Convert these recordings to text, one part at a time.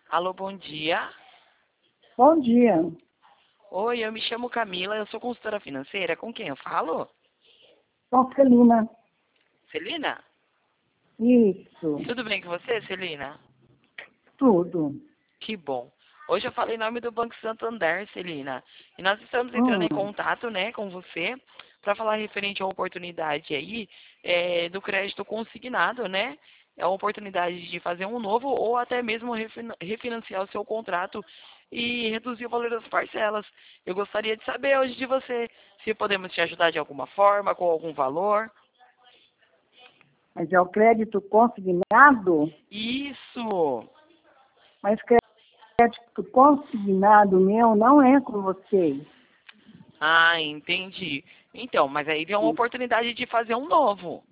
Alô, bom dia. Bom dia. Oi, eu me chamo Camila, eu sou consultora financeira. Com quem eu falo? Sou Celina. Celina? Isso, Tudo bem com você, Celina? tudo. Que bom. Hoje eu falei em nome do Banco Santander, Celina. E nós estamos entrando em Hum, contato, né, com você para falar referente à oportunidade aí do crédito consignado, né? É uma oportunidade de fazer um novo ou até mesmo refinanciar o seu contrato e reduzir o valor das parcelas. Eu gostaria de saber hoje de você se podemos te ajudar de alguma forma, com algum valor. mas é o crédito consignado? Isso! Mas crédito consignado meu não é com vocês. Ah, entendi. Então, mas aí tem uma oportunidade de fazer um novo.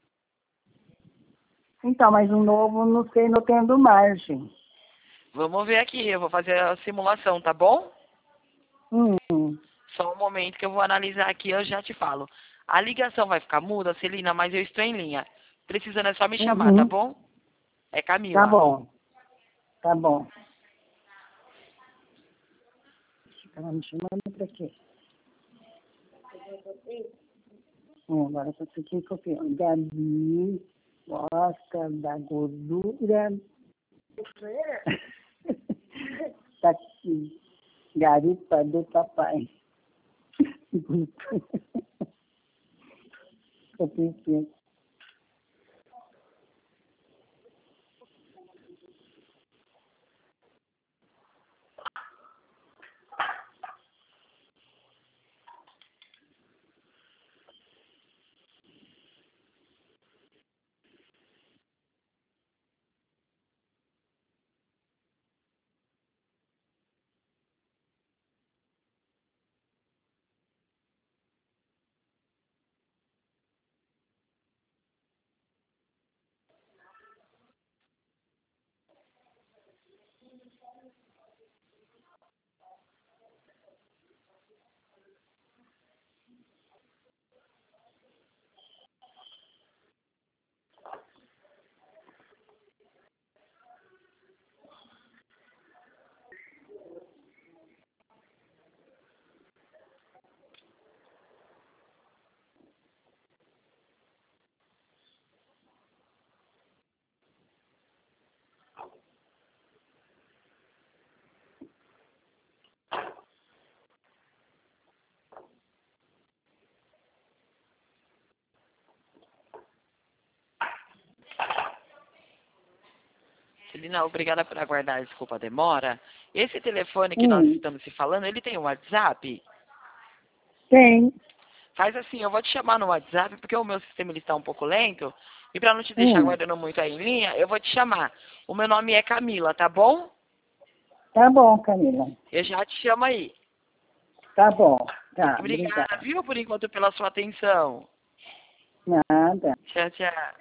Então, mas o novo não sei, não tendo margem. Vamos ver aqui, eu vou fazer a simulação, tá bom? Hum, Só um momento que eu vou analisar aqui, eu já te falo. A ligação vai ficar muda, Celina, mas eu estou em linha. Precisando é só me chamar, tá uhum, bom? É tá Camila. bom, tá bom. Ela me chamando pra quê? Agora só fiquei copiando. Gabi gosta da gordura. Tá aqui. Garupa do papai. Eu pensei, Celina, obrigada por aguardar, desculpa a demora. Esse telefone que nós estamos se falando, ele tem um WhatsApp? tem. Faz assim, eu vou te chamar no WhatsApp, porque o meu sistema ele está um pouco lento. E para não te deixar aguardando muito aí em linha, eu vou te chamar. O meu nome é Camila, tá bom? Tá bom, Camila. Eu já te chamo aí. Tá bom. Tá, Obrigada, obrigada. viu, por enquanto, pela sua atenção. Nada. Tchau, tchau.